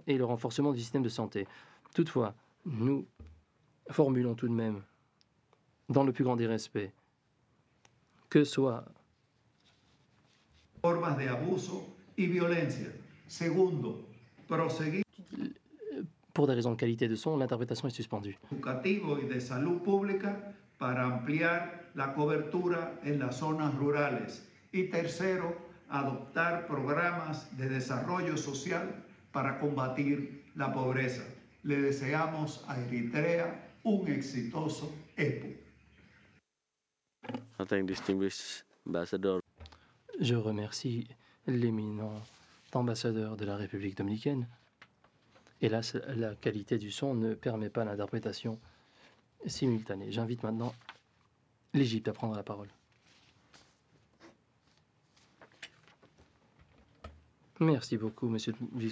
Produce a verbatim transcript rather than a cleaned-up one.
et le renforcement du système de santé. Toutefois, nous formulons tout de même, dans le plus grand des respects, que soit formas de abuso y violencia. Segundo, proseguir pour des raisons de qualité de son, l'interprétation est suspendue. Educativo y de salud pública para ampliar la cobertura en las zonas rurales. Y tercero, adoptar programas de desarrollo social para combatir la pobreza. Le deseamos a Eritrea un exitoso EPU. I thank distinguished ambassador. Je remercie l'éminent ambassadeur de la République dominicaine. Hélas, la qualité du son ne permet pas l'interprétation simultanée. J'invite maintenant l'Égypte à prendre la parole. Merci beaucoup, Monsieur le vice-président.